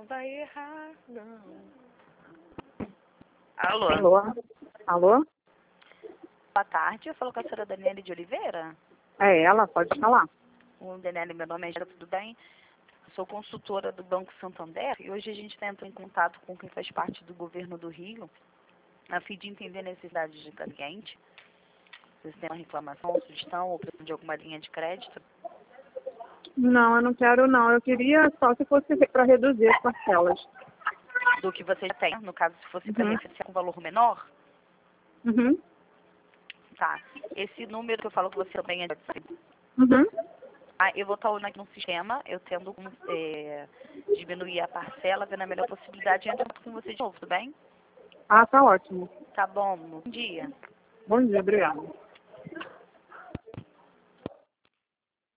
não vai errar, não. Alô? Alô? Alô? Boa tarde, eu falo com a senhora Daniele de Oliveira. É ela, pode falar. O Daniele, meu nome é Gera, tudo bem? Sou consultora do Banco Santander e hoje a gente está entrando em contato com quem faz parte do governo do Rio, a fim de entender a necessidade de cliente. Vocês têm uma reclamação, sugestão ou precisam de alguma linha de crédito? Não, eu não quero não. Eu queria só se fosse para reduzir as parcelas. Do que você já tem, no caso, se fosse para Uhum. refinanciar com valor menor? Uhum. Tá. Esse número que eu falo que você também é de... Uhum. Eu vou estar olhando aqui no sistema, eu tendo como diminuir a parcela, vendo a melhor possibilidade, e entro com você de novo, tudo bem? Ah, tá ótimo. Tá bom, bom dia. Bom dia, obrigada.